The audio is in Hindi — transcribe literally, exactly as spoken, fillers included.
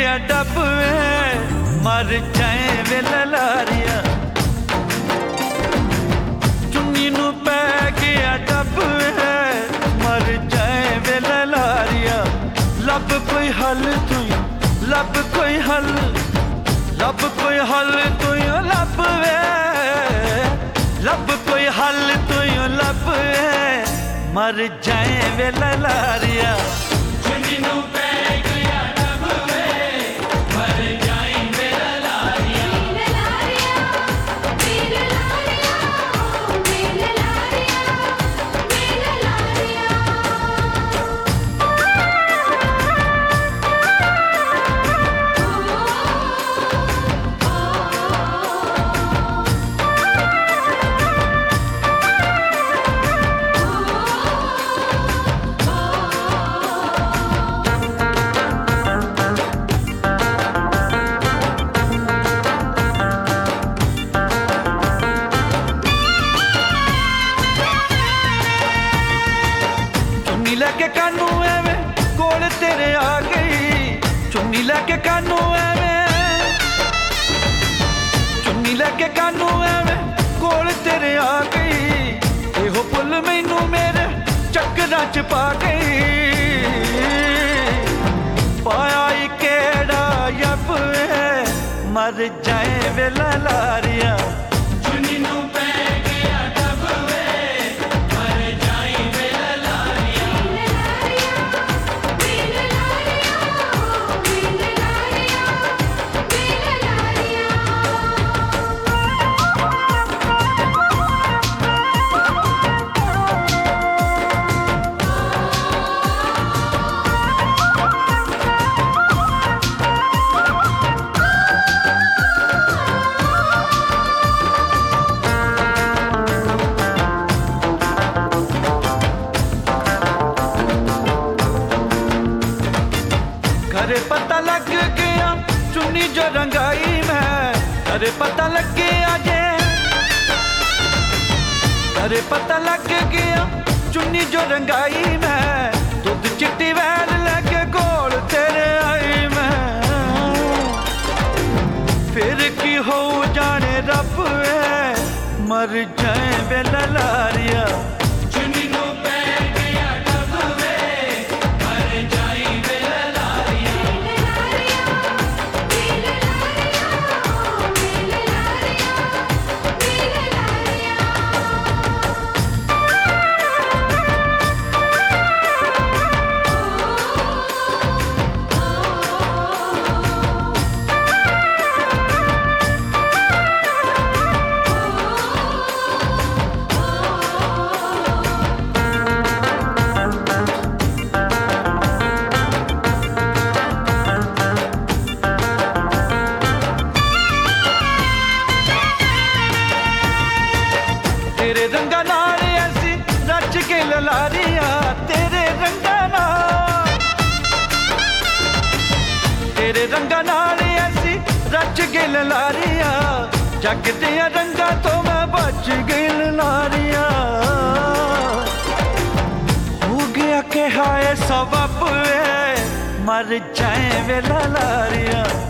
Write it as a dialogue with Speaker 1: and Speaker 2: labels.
Speaker 1: गया डब मर जाए वे ललारिया। चुन्नी नू पै गया डब मर जाए वे ललारिया। लब कोई हल तू लब कोई हल लब कोई हल तू लब वे लब कोई हल तू लब मर जाए वे ललारिया। लैके कानू एवें कोल तेरे आ गई। चुन्नी लैके कानू एवें चुन्नी लैके कानू एवें कोल तेरे आ गई। एहो पुल मैनू मेरे चक्करां च पा गई। पाया ई केड़ा यब मर जाए वे ललारिया। अरे पता लग गया चुन्नी जो रंगाई मैं। अरे पता लग गया जे अरे पता लग गया चुन्नी जो रंगाई मैं। दूध चिट्टी वैल लेके गोल तेरे आई मैं। फिर की हो जाने रब मर जाए वे ललारिया। तेरे रंगा नाल ऐसी रच के ललारिया। तेरे रंगा नाल तेरे रंगा नाल ऐसी रच के ललारिया। जग दिया रंगा तो मैं बच गई ललारिया। हो गया कि हाय सबब मर जाए वे ललारिया।